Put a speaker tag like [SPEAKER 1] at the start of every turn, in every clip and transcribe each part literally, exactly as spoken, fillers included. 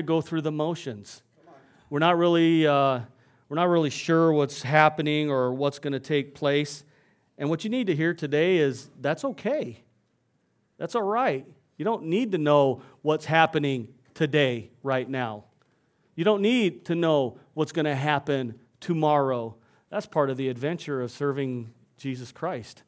[SPEAKER 1] go through the motions. We're not really, uh, we're not really sure what's happening or what's going to take place. And what you need to hear today is that's okay. That's all right. You don't need to know what's happening today, right now. You don't need to know what's going to happen tomorrow. That's part of the adventure of serving Jesus Christ.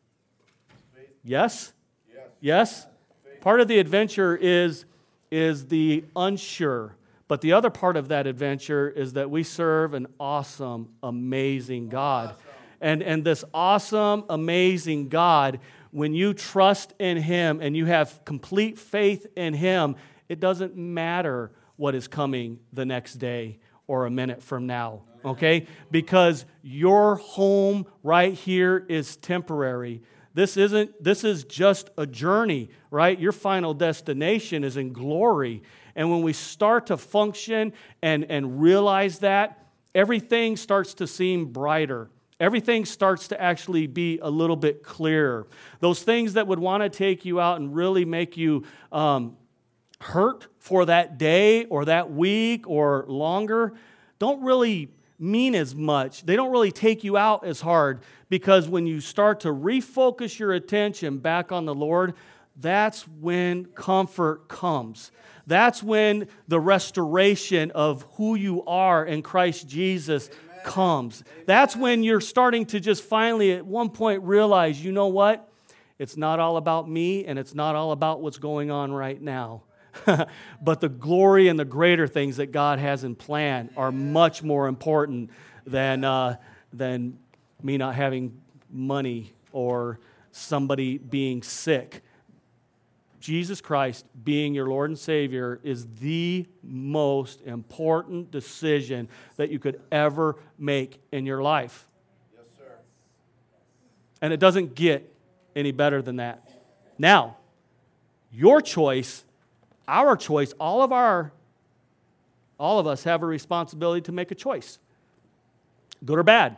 [SPEAKER 1] Yes? Yes? Yes? Part of the adventure is, is the unsure. But the other part of that adventure is that we serve an awesome, amazing God. Awesome. And, and this awesome, amazing God, when you trust in Him and you have complete faith in Him, it doesn't matter what is coming the next day or a minute from now, okay? Because your home right here is temporary. This isn't, this is just a journey, right? Your final destination is in glory. And when we start to function and, and realize that, everything starts to seem brighter. Everything starts to actually be a little bit clearer. Those things that would want to take you out and really make you um, hurt for that day or that week or longer don't really mean as much. They don't really take you out as hard, because when you start to refocus your attention back on the Lord, that's when comfort comes. That's when the restoration of who you are in Christ Jesus Amen. Comes. Amen. That's when you're starting to just finally at one point realize, you know what? It's not all about me, and it's not all about what's going on right now. But the glory and the greater things that God has in plan are much more important than uh, than me not having money or somebody being sick. Jesus Christ being your Lord and Savior is the most important decision that you could ever make in your life. Yes, sir. And it doesn't get any better than that. Now, your choice, our choice, all of our, all of us have a responsibility to make a choice, good or bad.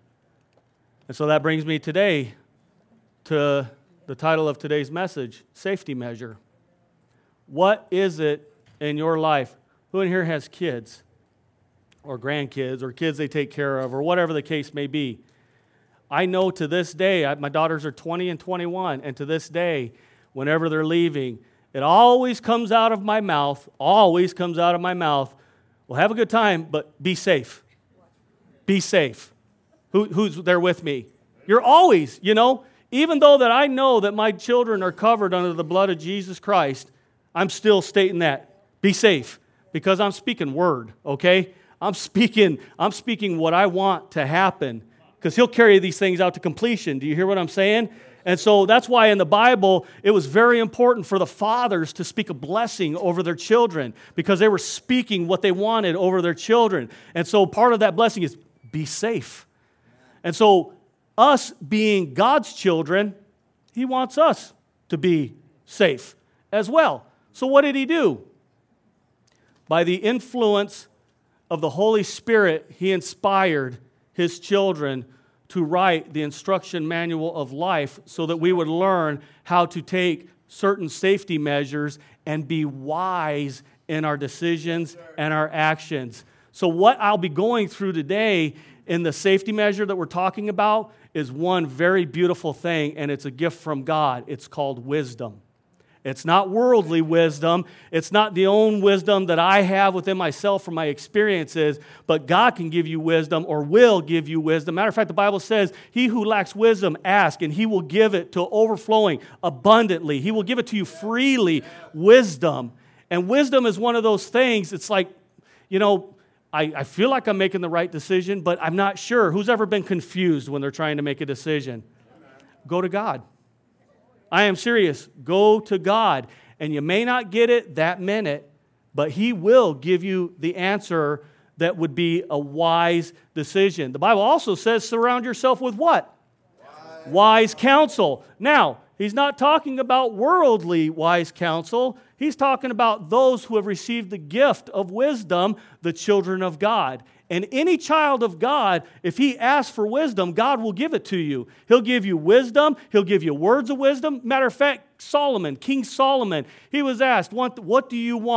[SPEAKER 1] And so that brings me today to the title of today's message, Safety Measure. What is it in your life? Who in here has kids or grandkids or kids they take care of or whatever the case may be? I know to this day, I, my daughters are twenty and twenty-one, and to this day, whenever they're leaving, it always comes out of my mouth, always comes out of my mouth, well, have a good time, but be safe. Be safe. Who, who's there with me? You're always, you know, even though that I know that my children are covered under the blood of Jesus Christ, I'm still stating that. Be safe, because I'm speaking word, okay? I'm speaking, I'm speaking what I want to happen, because He'll carry these things out to completion. Do you hear what I'm saying? And so that's why in the Bible, it was very important for the fathers to speak a blessing over their children, because they were speaking what they wanted over their children. And so part of that blessing is be safe. And so us being God's children, He wants us to be safe as well. So what did He do? By the influence of the Holy Spirit, He inspired His children to write the instruction manual of life so that we would learn how to take certain safety measures and be wise in our decisions and our actions. So what I'll be going through today in the safety measure that we're talking about is one very beautiful thing, and it's a gift from God. It's called wisdom. It's not worldly wisdom. It's not the own wisdom that I have within myself from my experiences, but God can give you wisdom, or will give you wisdom. Matter of fact, the Bible says, he who lacks wisdom, ask, and He will give it to overflowing abundantly. He will give it to you freely, wisdom. And wisdom is one of those things, it's like, you know, I, I feel like I'm making the right decision, but I'm not sure. Who's ever been confused when they're trying to make a decision? Go to God. I am serious. Go to God. And you may not get it that minute, but He will give you the answer that would be a wise decision. The Bible also says surround yourself with what? Wise, wise counsel. Now, He's not talking about worldly wise counsel. He's talking about those who have received the gift of wisdom, the children of God. And any child of God, if he asks for wisdom, God will give it to you. He'll give you wisdom. He'll give you words of wisdom. Matter of fact, Solomon, King Solomon, he was asked, what, what do you want?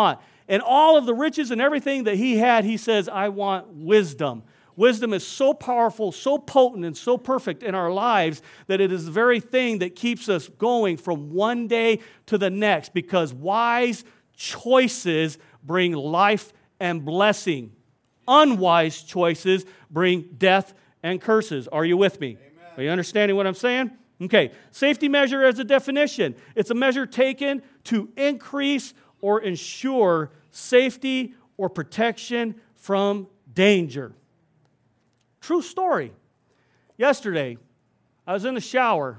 [SPEAKER 1] and all of the riches and everything that he had, he says, I want wisdom. Wisdom is so powerful, so potent, and so perfect in our lives that it is the very thing that keeps us going from one day to the next, because wise choices bring life and blessing. Unwise choices bring death and curses. Are you with me? Amen. Are you understanding what I'm saying? Okay, safety measure as a definition. It's a measure taken to increase or ensure safety or protection from danger. True story. Yesterday, I was in the shower,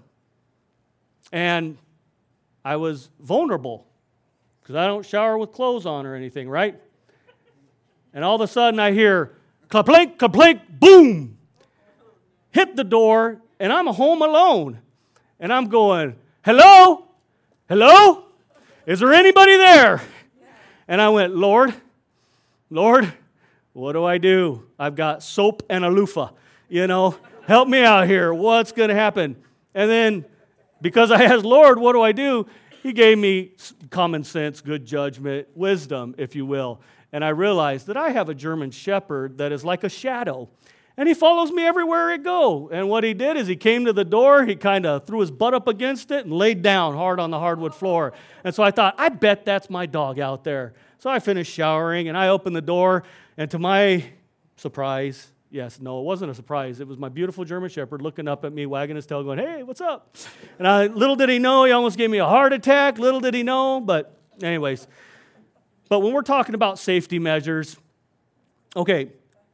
[SPEAKER 1] and I was vulnerable because I don't shower with clothes on or anything, right? And all of a sudden, I hear ka-plink, ka-plink, boom! Hit the door, and I'm home alone. And I'm going, hello? Hello? Is there anybody there? And I went, Lord, Lord, what do I do? I've got soap and a loofah, you know. Help me out here. What's going to happen? And then, because I asked, Lord, what do I do? He gave me common sense, good judgment, wisdom, if you will. And I realized that I have a German shepherd that is like a shadow. And he follows me everywhere I go. And what he did is he came to the door, he kind of threw his butt up against it and laid down hard on the hardwood floor. And so I thought, I bet that's my dog out there. So I finished showering, and I opened the door, and to my surprise, yes, no, it wasn't a surprise. It was my beautiful German shepherd looking up at me, wagging his tail, going, hey, what's up? And I, little did he know, he almost gave me a heart attack. Little did he know, but anyways. But when we're talking about safety measures, okay,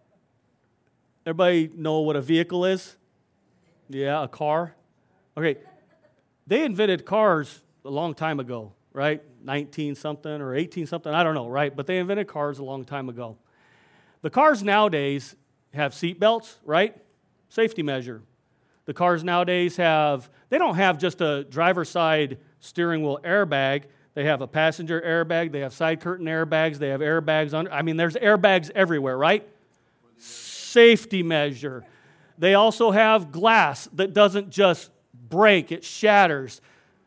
[SPEAKER 1] everybody know what a vehicle is? Yeah, a car. Okay, they invented cars a long time ago, right? nineteen something or eighteen something, I don't know, right? But they invented cars a long time ago. The cars nowadays have seat belts, right? Safety measure. The cars nowadays have, they don't have just a driver's side steering wheel airbag. They have a passenger airbag. They have side curtain airbags. They have airbags under. I mean, there's airbags everywhere, right? Safety measure. They also have glass that doesn't just break, it shatters.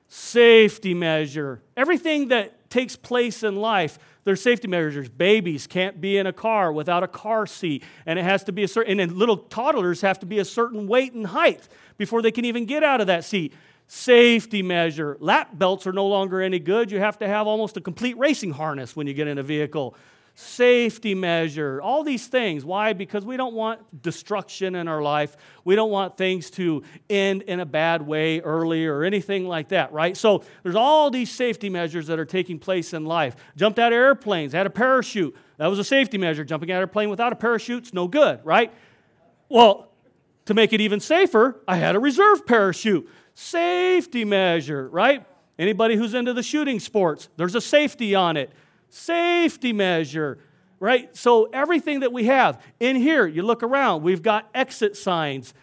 [SPEAKER 1] Safety measure. Everything that takes place in life, there's safety measures. Babies can't be in a car without a car seat, and it has to be a certain, and then little toddlers have to be a certain weight and height before they can even get out of that seat. Safety measure. Lap belts are no longer any good. You have to have almost a complete racing harness when you get in a vehicle. Safety measure, all these things. Why? Because we don't want destruction in our life. We don't want things to end in a bad way early or anything like that, right? So there's all these safety measures that are taking place in life. Jumped out of airplanes, had a parachute. That was a safety measure. Jumping out of an airplane without a parachute's no good, right? Well, to make it even safer, I had a reserve parachute. Safety measure, right? Anybody who's into the shooting sports, there's a safety on it. Safety measure, right? So everything that we have in here, you look around, we've got exit signs.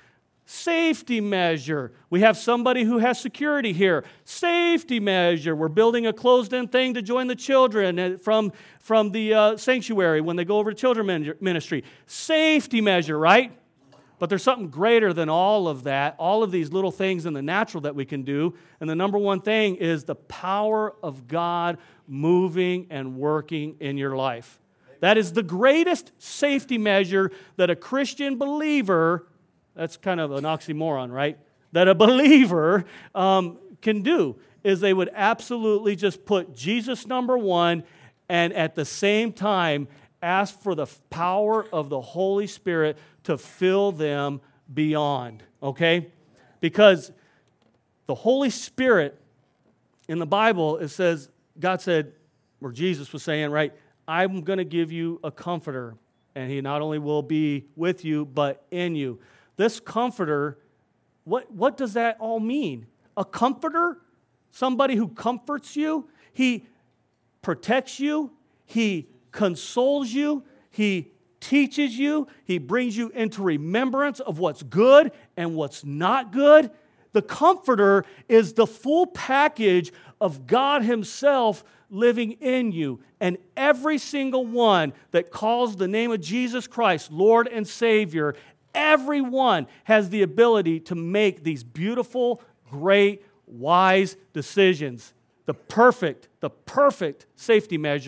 [SPEAKER 1] Safety measure. We have somebody who has security here. Safety measure. We're building a closed-in thing to join the children from, from the uh, sanctuary when they go over to children ministry. Safety measure, right? But there's something greater than all of that, all of these little things in the natural that we can do. And the number one thing is the power of God moving and working in your life. That is the greatest safety measure that a Christian believer, that's kind of an oxymoron, right? That a believer um, can do, is they would absolutely just put Jesus number one, and at the same time ask for the power of the Holy Spirit to fill them beyond, okay? Because the Holy Spirit in the Bible, it says, God said, or Jesus was saying, right, I'm going to give you a comforter, and he not only will be with you, but in you. This comforter, what, what does that all mean? A comforter? Somebody who comforts you? He protects you. He consoles you. He teaches you. He brings you into remembrance of what's good and what's not good. The comforter is the full package of God himself living in you. And every single one that calls the name of Jesus Christ Lord and Savior, everyone has the ability to make these beautiful, great, wise decisions. The perfect, the perfect safety measure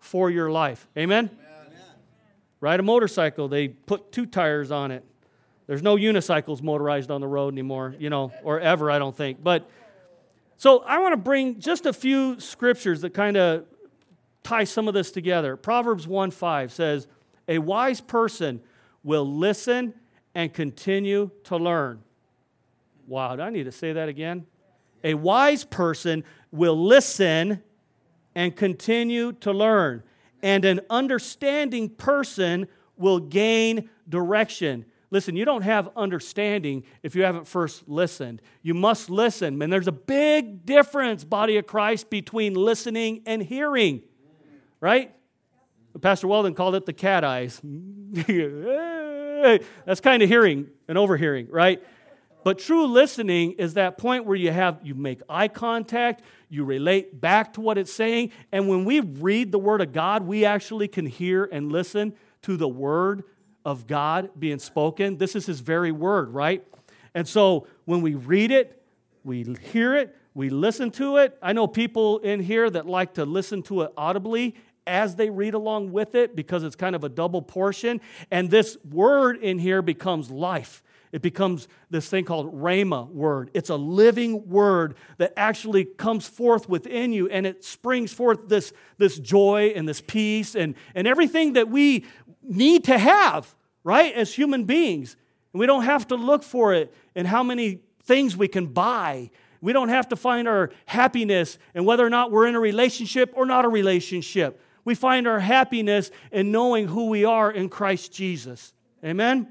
[SPEAKER 1] for your life. Amen? Amen? Ride a motorcycle, they put two tires on it. There's no unicycles motorized on the road anymore, you know, or ever, I don't think. But so I want to bring just a few scriptures that kind of tie some of this together. Proverbs one five says, a wise person will listen and continue to learn. Wow, do I need to say that again? A wise person will listen and continue to learn. And an understanding person will gain direction. Listen, you don't have understanding if you haven't first listened. You must listen. And there's a big difference, body of Christ, between listening and hearing. Right? Pastor Weldon called it the cat eyes. That's kind of hearing and overhearing, right? But true listening is that point where you have you make eye contact, you relate back to what it's saying, and when we read the Word of God, we actually can hear and listen to the Word of God being spoken. This is His very Word, right? And so when we read it, we hear it, we listen to it. I know people in here that like to listen to it audibly as they read along with it because it's kind of a double portion. And this word in here becomes life. It becomes this thing called Rhema word. It's a living word that actually comes forth within you, and it springs forth this, this joy and this peace and, and everything that we need to have, right, as human beings. And we don't have to look for it in how many things we can buy. We don't have to find our happiness in whether or not we're in a relationship or not a relationship. We find our happiness in knowing who we are in Christ Jesus. Amen?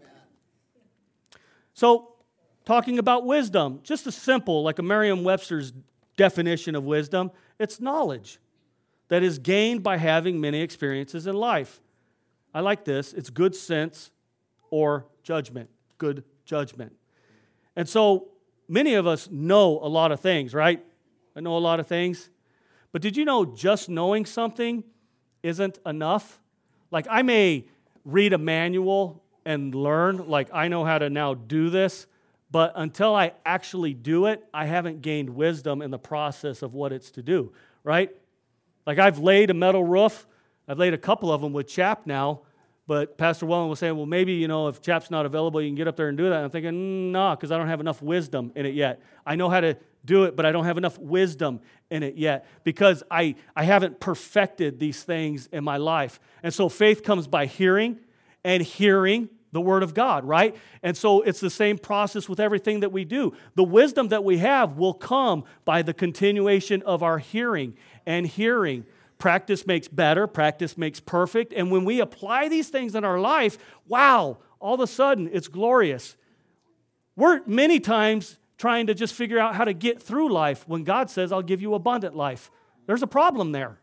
[SPEAKER 1] So, talking about wisdom, just a simple, like a Merriam-Webster's definition of wisdom, it's knowledge that is gained by having many experiences in life. I like this. It's good sense or judgment. Good judgment. And so, many of us know a lot of things, right? I know a lot of things. But did you know just knowing something isn't enough? Like, I may read a manual and learn, like I know how to now do this, but until I actually do it, I haven't gained wisdom in the process of what it's to do, right? Like I've laid a metal roof. I've laid a couple of them with chap now, but Pastor Wellen was saying, well, maybe, you know, if chap's not available, you can get up there and do that. I'm thinking, mm, no, because I don't have enough wisdom in it yet. I know how to do it, but I don't have enough wisdom in it yet because I, I haven't perfected these things in my life. And so faith comes by hearing, and hearing the Word of God, right? And so it's the same process with everything that we do. The wisdom that we have will come by the continuation of our hearing and hearing. Practice makes better, practice makes perfect, and when we apply these things in our life, wow, all of a sudden it's glorious. We're many times trying to just figure out how to get through life when God says, I'll give you abundant life. There's a problem there,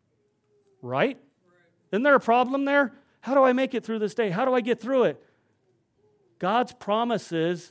[SPEAKER 1] right? Isn't there a problem there? How do I make it through this day? How do I get through it? God's promises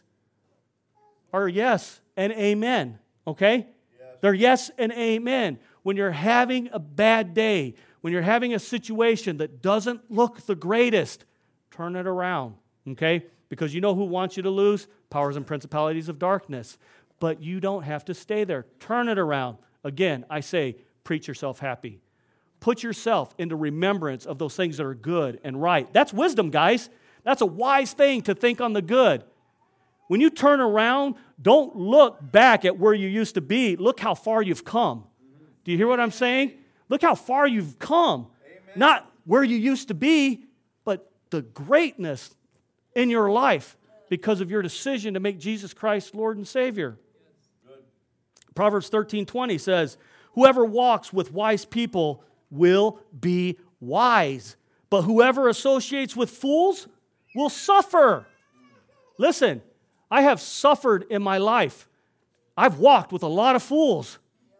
[SPEAKER 1] are yes and amen, okay? Yes. They're yes and amen. When you're having a bad day, when you're having a situation that doesn't look the greatest, turn it around, okay? Because you know who wants you to lose? Powers and principalities of darkness. But you don't have to stay there. Turn it around. Again, I say, preach yourself happy. Put yourself into remembrance of those things that are good and right. That's wisdom, guys. That's a wise thing to think on the good. When you turn around, don't look back at where you used to be. Look how far you've come. Do you hear what I'm saying? Look how far you've come. Amen. Not where you used to be, but the greatness in your life because of your decision to make Jesus Christ Lord and Savior. Good. Proverbs thirteen twenty says, whoever walks with wise people will be wise, but whoever associates with fools will suffer. Listen, I have suffered in my life. I've walked with a lot of fools.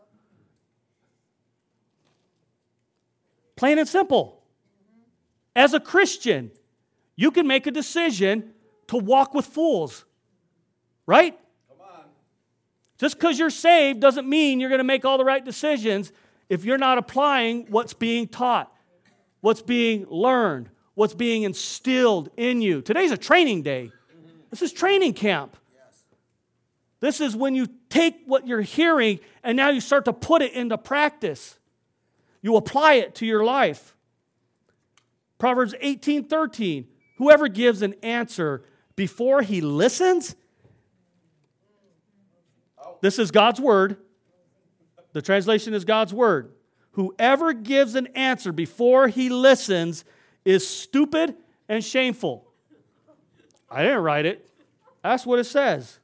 [SPEAKER 1] Plain and simple. As a Christian, you can make a decision to walk with fools, right? Come on. Just because you're saved doesn't mean you're going to make all the right decisions if you're not applying what's being taught, what's being learned, what's being instilled in you. Today's a training day. This is training camp. This is when you take what you're hearing and now you start to put it into practice. You apply it to your life. Proverbs eighteen thirteen. Whoever gives an answer before he listens, this is God's word. The translation is God's word. Whoever gives an answer before he listens is stupid and shameful. I didn't write it. That's what it says.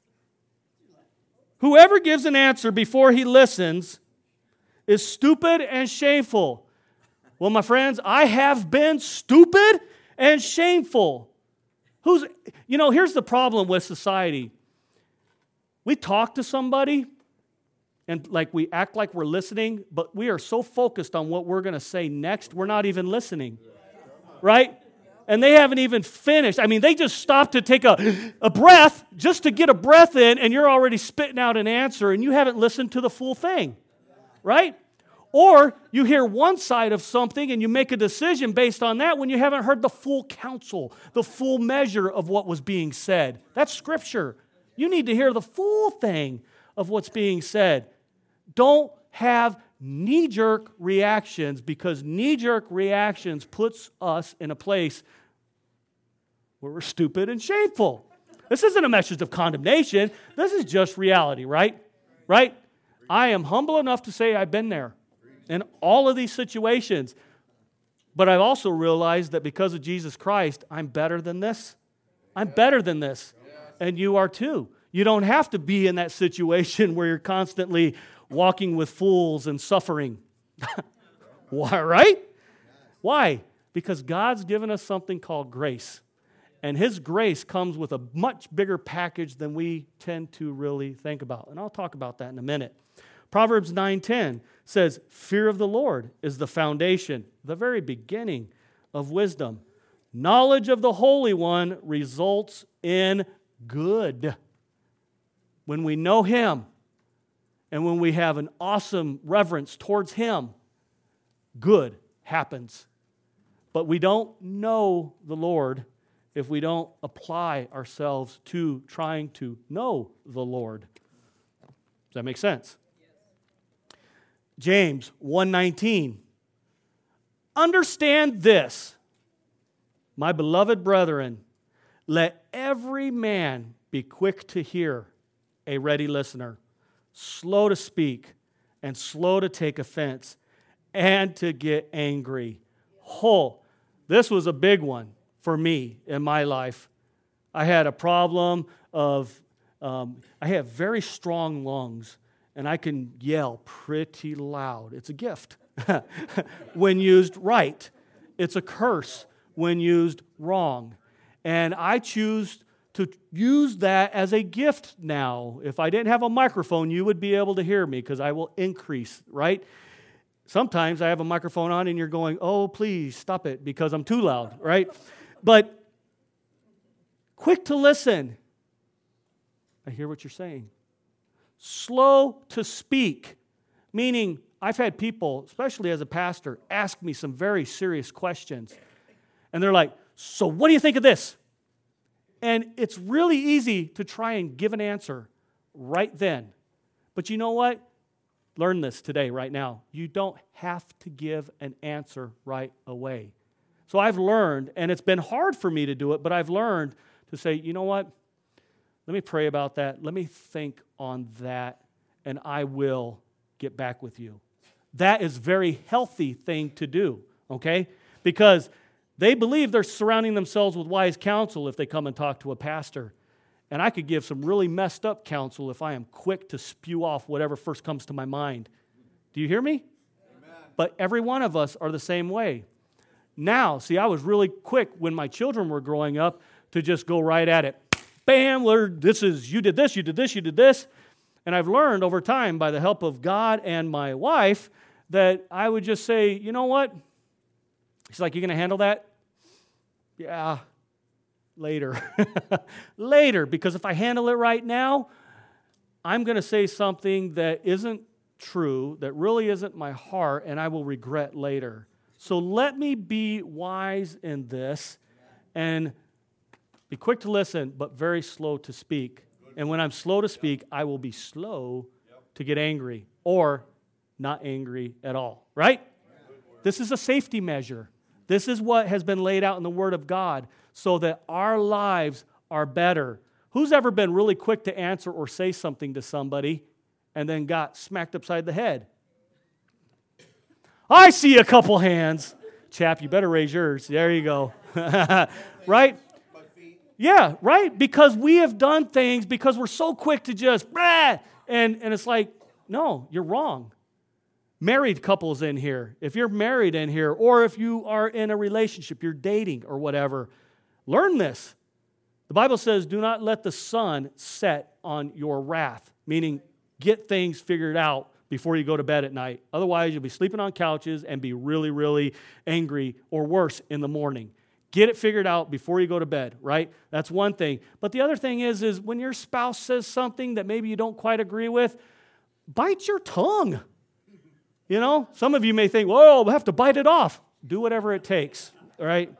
[SPEAKER 1] Whoever gives an answer before he listens is stupid and shameful. Well, my friends, I have been stupid and shameful. Who's, you know, here's the problem with society. We talk to somebody and like we act like we're listening, but we are so focused on what we're going to say next, we're not even listening. Right? And they haven't even finished. I mean, they just stopped to take a, a breath, just to get a breath in, and you're already spitting out an answer, and you haven't listened to the full thing. Right? Or you hear one side of something, and you make a decision based on that when you haven't heard the full counsel, the full measure of what was being said. That's Scripture. You need to hear the full thing of what's being said. Don't have knee-jerk reactions, because knee-jerk reactions puts us in a place where we're stupid and shameful. This isn't a message of condemnation. This is just reality, right? Right? I am humble enough to say I've been there in all of these situations. But I've also realized that because of Jesus Christ, I'm better than this. I'm better than this. And you are too. You don't have to be in that situation where you're constantly walking with fools and suffering. Why, right? Why? Because God's given us something called grace. And His grace comes with a much bigger package than we tend to really think about. And I'll talk about that in a minute. Proverbs nine ten says, fear of the Lord is the foundation, the very beginning of wisdom. Knowledge of the Holy One results in good. When we know Him, and when we have an awesome reverence towards Him, good happens. But we don't know the Lord if we don't apply ourselves to trying to know the Lord. Does that make sense? Yes. James one nineteen. Understand this, my beloved brethren, let every man be quick to hear, a ready listener, slow to speak, and slow to take offense, and to get angry. Oh, this was a big one for me in my life. I had a problem of, um, I have very strong lungs, and I can yell pretty loud. It's a gift when used right. It's a curse when used wrong. And I choose to use that as a gift now. If I didn't have a microphone, you would be able to hear me because I will increase, right? Sometimes I have a microphone on and you're going, oh, please stop it because I'm too loud, right? But quick to listen. I hear what you're saying. Slow to speak, meaning I've had people, especially as a pastor, ask me some very serious questions. And they're like, so what do you think of this? And it's really easy to try and give an answer right then. But you know what? Learn this today, right now. You don't have to give an answer right away. So I've learned, and it's been hard for me to do it, but I've learned to say, you know what? Let me pray about that. Let me think on that, and I will get back with you. That is a very healthy thing to do, okay? Because they believe they're surrounding themselves with wise counsel if they come and talk to a pastor. And I could give some really messed up counsel if I am quick to spew off whatever first comes to my mind. Do you hear me? Amen. But every one of us are the same way. Now, see, I was really quick when my children were growing up to just go right at it. Bam, we're, this is, you did this, you did this, you did this. And I've learned over time by the help of God and my wife that I would just say, you know what? She's like, you going to handle that? Yeah, later. Later, because if I handle it right now, I'm going to say something that isn't true, that really isn't my heart, and I will regret later. So let me be wise in this and be quick to listen, but very slow to speak. And when I'm slow to speak, I will be slow to get angry or not angry at all, right? This is a safety measure. This is what has been laid out in the Word of God so that our lives are better. Who's ever been really quick to answer or say something to somebody and then got smacked upside the head? I see a couple hands. Chap, you better raise yours. There you go. Right? Yeah, right? Because we have done things because we're so quick to just, Brah! and and it's like, no, you're wrong. Married couples in here, if you're married in here, or if you are in a relationship, you're dating or whatever, learn this. The Bible says, do not let the sun set on your wrath, meaning get things figured out before you go to bed at night. Otherwise, you'll be sleeping on couches and be really, really angry or worse in the morning. Get it figured out before you go to bed, right? That's one thing. But the other thing is, is when your spouse says something that maybe you don't quite agree with, bite your tongue. You know, some of you may think, well, we'll have to bite it off. Do whatever it takes, all right?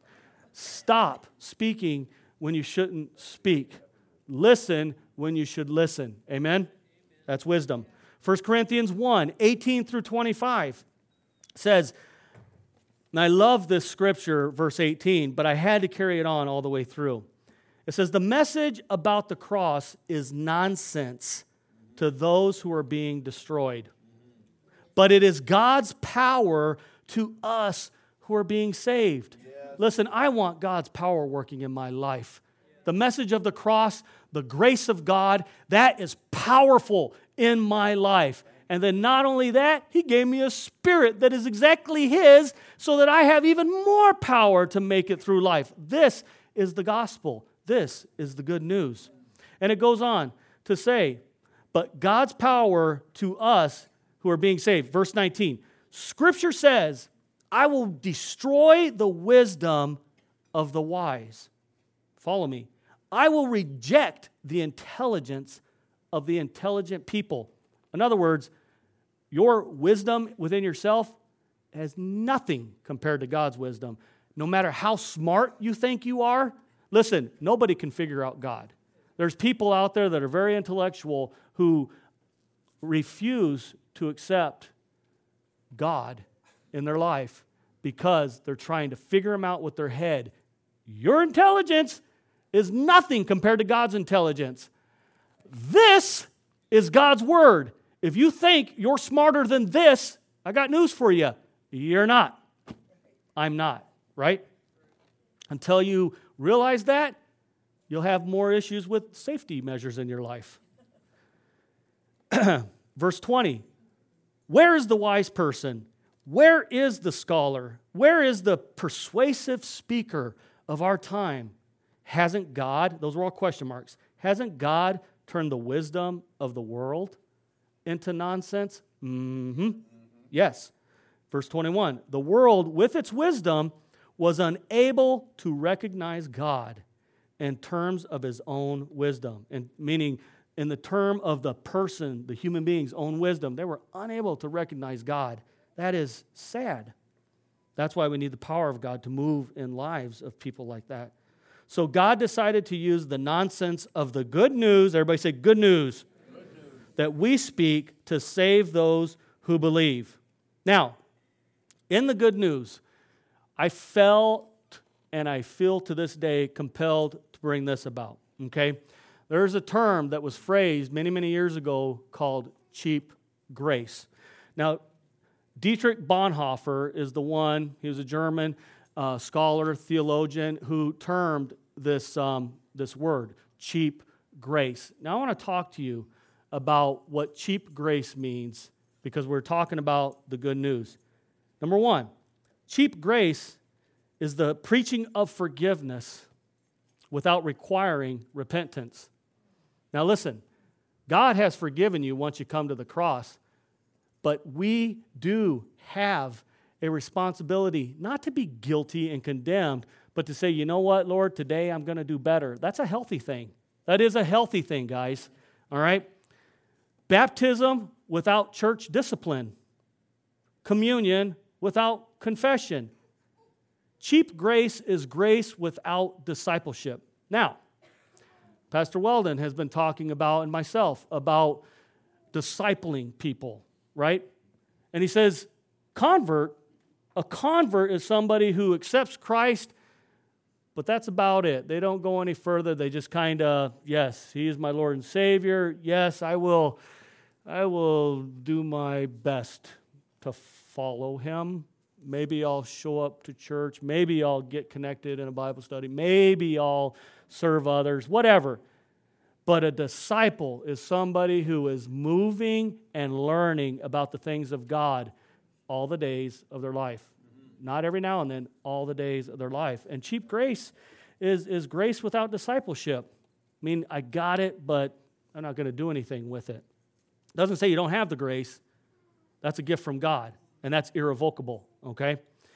[SPEAKER 1] Stop speaking when you shouldn't speak. Listen when you should listen. Amen? That's wisdom. First Corinthians one, eighteen through twenty-five says, and I love this scripture, verse eighteen, but I had to carry it on all the way through. It says, the message about the cross is nonsense to those who are being destroyed. But it is God's power to us who are being saved. Yes. Listen, I want God's power working in my life. The message of the cross, the grace of God, that is powerful in my life. And then not only that, He gave me a spirit that is exactly His so that I have even more power to make it through life. This is the gospel. This is the good news. And it goes on to say, but God's power to us who are being saved. Verse nineteen, Scripture says, I will destroy the wisdom of the wise. Follow me. I will reject the intelligence of the intelligent people. In other words, your wisdom within yourself has nothing compared to God's wisdom. No matter how smart you think you are, listen, nobody can figure out God. There's people out there that are very intellectual who refuse to accept God in their life because they're trying to figure Him out with their head. Your intelligence is nothing compared to God's intelligence. This is God's Word. If you think you're smarter than this, I got news for you. You're not. I'm not, right? Until you realize that, you'll have more issues with safety measures in your life. Verse twenty, where is the wise person? Where is the scholar? Where is the persuasive speaker of our time? Hasn't God, those are all question marks, hasn't God turned the wisdom of the world into nonsense? Mm-hmm. Mm-hmm. Yes. Verse twenty-one, the world with its wisdom was unable to recognize God in terms of His own wisdom, and meaning in the term of the person, the human being's own wisdom, they were unable to recognize God. That is sad. That's why we need the power of God to move in lives of people like that. So God decided to use the nonsense of the good news, everybody say good news, good news, that we speak to save those who believe. Now, in the good news, I felt and I feel to this day compelled to bring this about, okay? There's a term that was phrased many, many years ago called cheap grace. Now, Dietrich Bonhoeffer is the one, he was a German uh, scholar, theologian, who termed this, um, this word, cheap grace. Now, I want to talk to you about what cheap grace means because we're talking about the good news. Number one, cheap grace is the preaching of forgiveness without requiring repentance. Now listen, God has forgiven you once you come to the cross, but we do have a responsibility not to be guilty and condemned, but to say, you know what, Lord, today I'm going to do better. That's a healthy thing. That is a healthy thing, guys. All right? Baptism without church discipline. Communion without confession. Cheap grace is grace without discipleship. Now, Pastor Weldon has been talking about, and myself, about discipling people, right? And he says, convert A convert is somebody who accepts Christ, but that's about it. They don't go any further. They just kind of, yes, He is my Lord and Savior. Yes, I will, I will do my best to follow Him. Maybe I'll show up to church. Maybe I'll get connected in a Bible study. Maybe I'll serve others, whatever. But a disciple is somebody who is moving and learning about the things of God all the days of their life. Not every now and then, all the days of their life. And cheap grace is, is grace without discipleship. I mean, I got it, but I'm not going to do anything with it. It doesn't say you don't have the grace. That's a gift from God, and that's irrevocable, okay?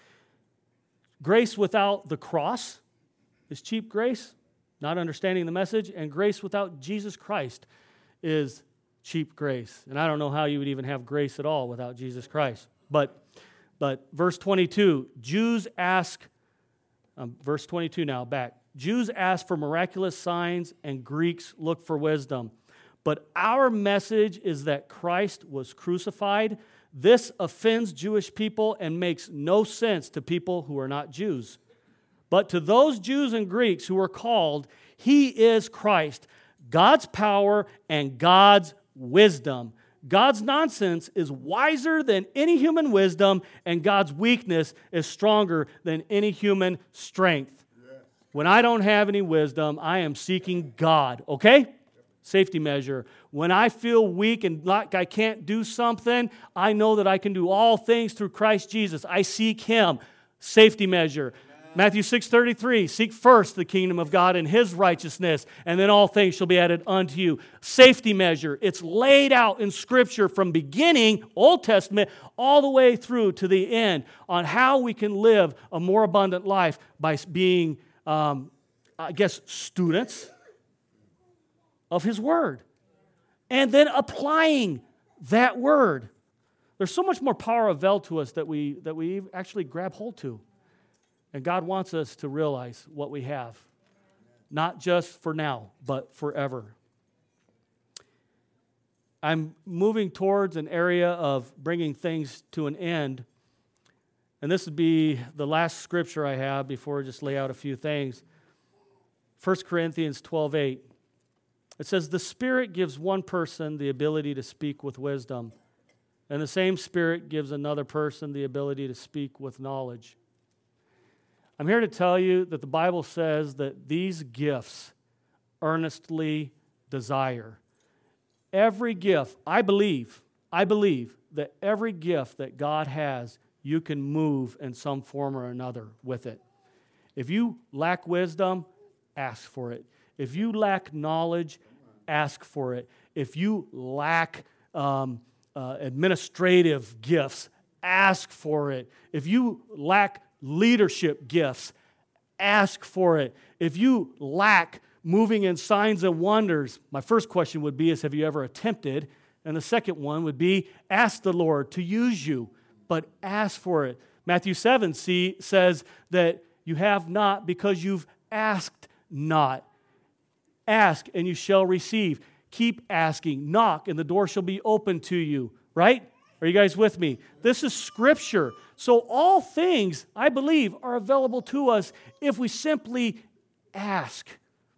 [SPEAKER 1] Grace without the cross is cheap grace, not understanding the message, and grace without Jesus Christ is cheap grace. And I don't know how you would even have grace at all without Jesus Christ. But but verse twenty-two, Jews ask, um, verse twenty-two now, back. Jews ask for miraculous signs and Greeks look for wisdom. But our message is that Christ was crucified. This offends Jewish people and makes no sense to people who are not Jews. But to those Jews and Greeks who are called, He is Christ, God's power and God's wisdom. God's nonsense is wiser than any human wisdom, and God's weakness is stronger than any human strength. Yes. When I don't have any wisdom, I am seeking God, okay? Safety measure. When I feel weak and like I can't do something, I know that I can do all things through Christ Jesus. I seek Him. Safety measure. Matthew six thirty-three, seek first the kingdom of God and His righteousness, and then all things shall be added unto you. Safety measure. It's laid out in Scripture from beginning, Old Testament, all the way through to the end on how we can live a more abundant life by being, um, I guess, students of His Word. And then applying that Word. There's so much more power availed to us that we, that we actually grab hold to. And God wants us to realize what we have, not just for now, but forever. I'm moving towards an area of bringing things to an end. And this would be the last scripture I have before I just lay out a few things. First Corinthians twelve eight. It says, the Spirit gives one person the ability to speak with wisdom, and the same Spirit gives another person the ability to speak with knowledge. I'm here to tell you that the Bible says that these gifts earnestly desire. Every gift, I believe, I believe that every gift that God has, you can move in some form or another with it. If you lack wisdom, ask for it. If you lack knowledge, ask for it. If you lack um, uh, administrative gifts, ask for it. If you lack leadership gifts, ask for it. If you lack moving in signs and wonders, my first question would be is, have you ever attempted? And the second one would be, ask the Lord to use you, but ask for it. Matthew seven see, says that you have not because you've asked not. Ask and you shall receive. Keep asking. Knock and the door shall be open to you. Right? Are you guys with me? This is Scripture. So all things, I believe, are available to us if we simply ask.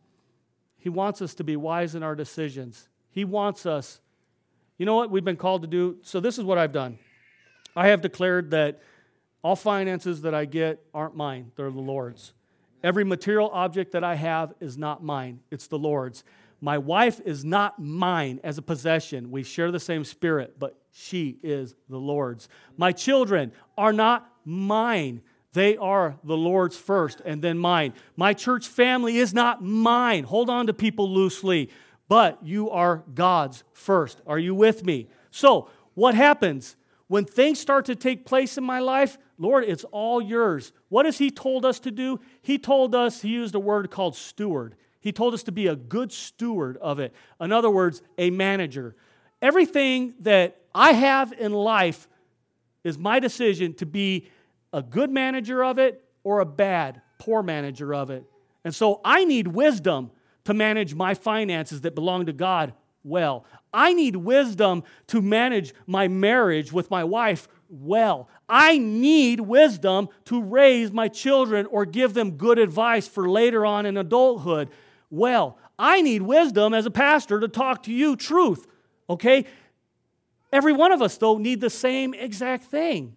[SPEAKER 1] He wants us to be wise in our decisions. He wants us. You know what we've been called to do? So this is what I've done. I have declared that all finances that I get aren't mine. They're the Lord's. Every material object that I have is not mine. It's the Lord's. My wife is not mine as a possession. We share the same spirit, but she is the Lord's. My children are not mine. They are the Lord's first and then mine. My church family is not mine. Hold on to people loosely, but you are God's first. Are you with me? So, what happens? When things start to take place in my life, Lord, it's all yours. What has He told us to do? He told us, He used a word called steward. He told us to be a good steward of it. In other words, a manager. Everything that I have in life is my decision to be a good manager of it or a bad, poor manager of it. And so I need wisdom to manage my finances that belong to God well. I need wisdom to manage my marriage with my wife well. I need wisdom to raise my children or give them good advice for later on in adulthood. Well, I need wisdom as a pastor to talk to you truth, okay? Every one of us, though, need the same exact thing.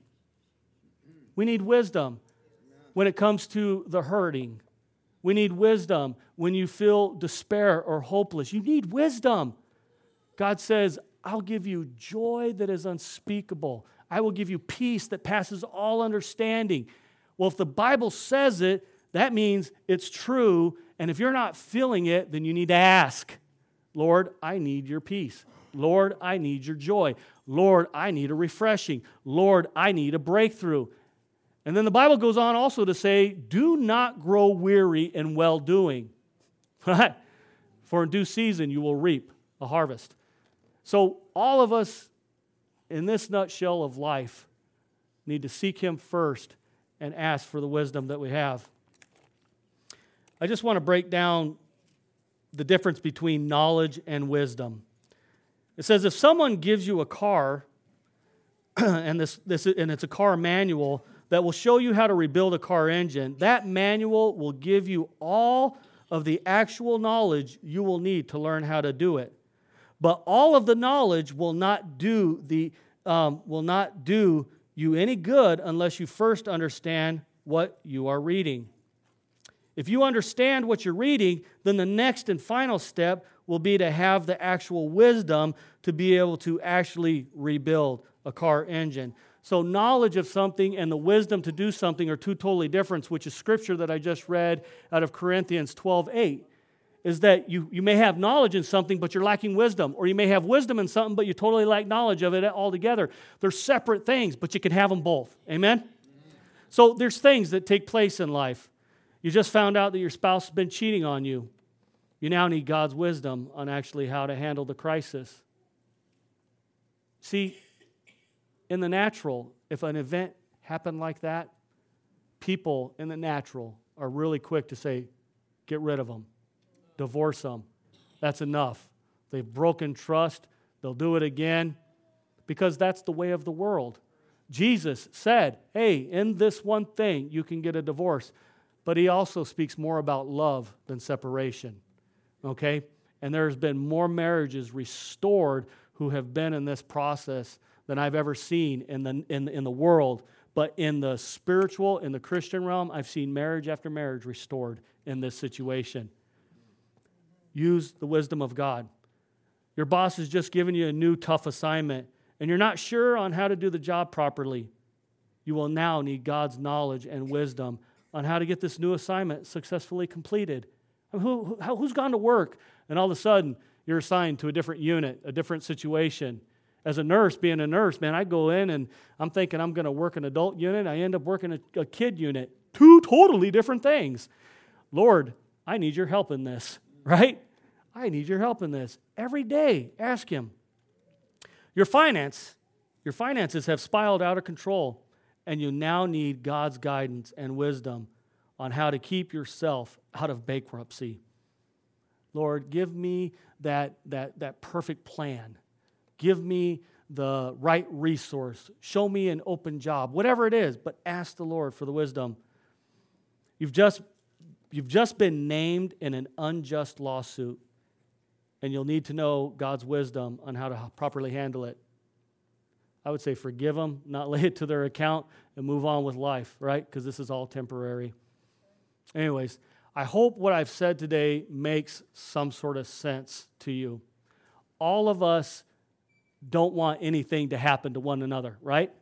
[SPEAKER 1] We need wisdom when it comes to the hurting. We need wisdom when you feel despair or hopeless. You need wisdom. God says, I'll give you joy that is unspeakable. I will give you peace that passes all understanding. Well, if the Bible says it, that means it's true. And if you're not feeling it, then you need to ask, Lord, I need your peace. Lord, I need your joy. Lord, I need a refreshing. Lord, I need a breakthrough. And then the Bible goes on also to say, do not grow weary in well-doing. For in due season you will reap a harvest. So all of us in this nutshell of life need to seek Him first and ask for the wisdom that we have. I just want to break down the difference between knowledge and wisdom. It says if someone gives you a car, and this, this and it's a car manual that will show you how to rebuild a car engine, that manual will give you all of the actual knowledge you will need to learn how to do it. But all of the knowledge will not do the um, will not do you any good unless you first understand what you are reading. If you understand what you're reading, then the next and final step will be to have the actual wisdom to be able to actually rebuild a car engine. So knowledge of something and the wisdom to do something are two totally different, which is scripture that I just read out of Corinthians twelve eight. Is that you, you may have knowledge in something, but you're lacking wisdom. Or you may have wisdom in something, but you totally lack knowledge of it altogether. They're separate things, but you can have them both. Amen? So there's things that take place in life. You just found out that your spouse has been cheating on you. You now need God's wisdom on actually how to handle the crisis. See, in the natural, if an event happened like that, people in the natural are really quick to say, get rid of them. Divorce them. That's enough. They've broken trust. They'll do it again because that's the way of the world. Jesus said, hey, in this one thing, you can get a divorce. But He also speaks more about love than separation. Okay? And there's been more marriages restored who have been in this process than I've ever seen in the, in, in the world. But in the spiritual, in the Christian realm, I've seen marriage after marriage restored in this situation. Use the wisdom of God. Your boss has just given you a new tough assignment, and you're not sure on how to do the job properly. You will now need God's knowledge and wisdom on how to get this new assignment successfully completed. I mean, who, who, who's gone to work, and all of a sudden you're assigned to a different unit, a different situation? As a nurse, being a nurse, man, I go in and I'm thinking I'm going to work an adult unit. I end up working a, a kid unit. Two totally different things. Lord, I need your help in this. Right? I need your help in this. Every day, ask Him. Your finance, your finances have spiraled out of control, and you now need God's guidance and wisdom on how to keep yourself out of bankruptcy. Lord, give me that, that, that perfect plan. Give me the right resource. Show me an open job. Whatever it is, but ask the Lord for the wisdom. You've just You've just been named in an unjust lawsuit, and you'll need to know God's wisdom on how to properly handle it. I would say forgive them, not lay it to their account, and move on with life, right? Because this is all temporary. Anyways, I hope what I've said today makes some sort of sense to you. All of us don't want anything to happen to one another, right?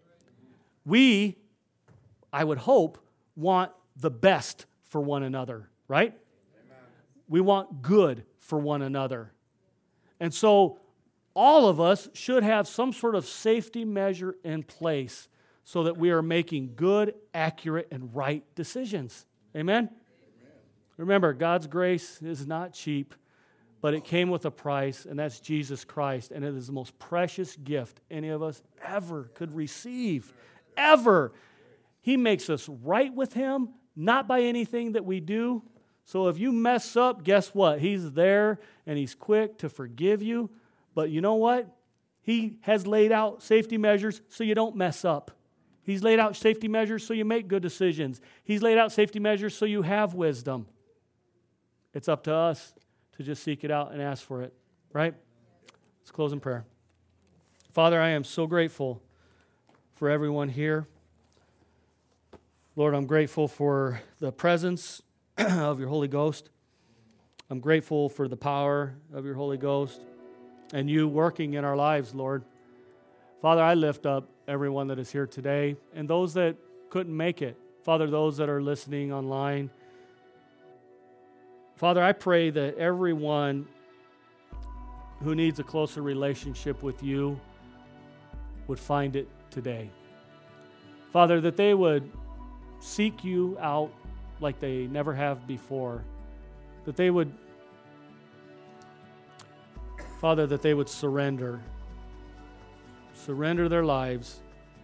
[SPEAKER 1] We, I would hope, want the best for one another, right? Amen. We want good for one another. And so all of us should have some sort of safety measure in place so that we are making good, accurate, and right decisions. Amen? Amen? Remember, God's grace is not cheap, but it came with a price, and that's Jesus Christ, and it is the most precious gift any of us ever could receive, ever. He makes us right with Him, not by anything that we do. So if you mess up, guess what? He's there and He's quick to forgive you. But you know what? He has laid out safety measures so you don't mess up. He's laid out safety measures so you make good decisions. He's laid out safety measures so you have wisdom. It's up to us to just seek it out and ask for it, right? Let's close in prayer. Father, I am so grateful for everyone here. Lord, I'm grateful for the presence of your Holy Ghost. I'm grateful for the power of your Holy Ghost and you working in our lives, Lord. Father, I lift up everyone that is here today and those that couldn't make it. Father, those that are listening online. Father, I pray that everyone who needs a closer relationship with you would find it today. Father, that they would seek you out like they never have before. That they would, Father, that they would surrender. Surrender their lives,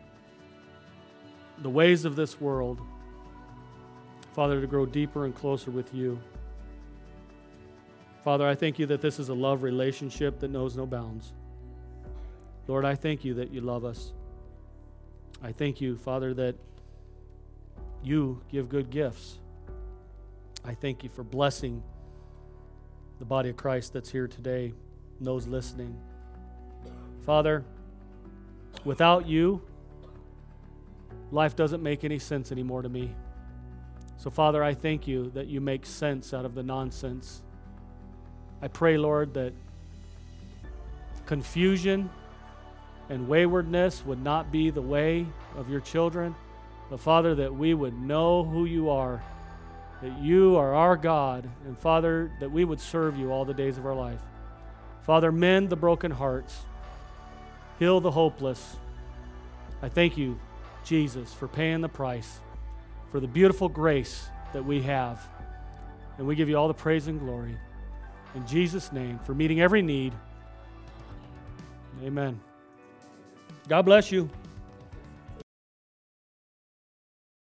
[SPEAKER 1] the ways of this world. Father, to grow deeper and closer with you. Father, I thank you that this is a love relationship that knows no bounds. Lord, I thank you that you love us. I thank you, Father, that you give good gifts. I thank you for blessing the body of Christ that's here today and those listening. Father, without you, life doesn't make any sense anymore to me. So, Father, I thank you that you make sense out of the nonsense. I pray, Lord, that confusion and waywardness would not be the way of your children, but, Father, that we would know who you are, that you are our God, and, Father, that we would serve you all the days of our life. Father, mend the broken hearts, heal the hopeless. I thank you, Jesus, for paying the price, for the beautiful grace that we have, and we give you all the praise and glory. In Jesus' name, for meeting every need. Amen. God bless you.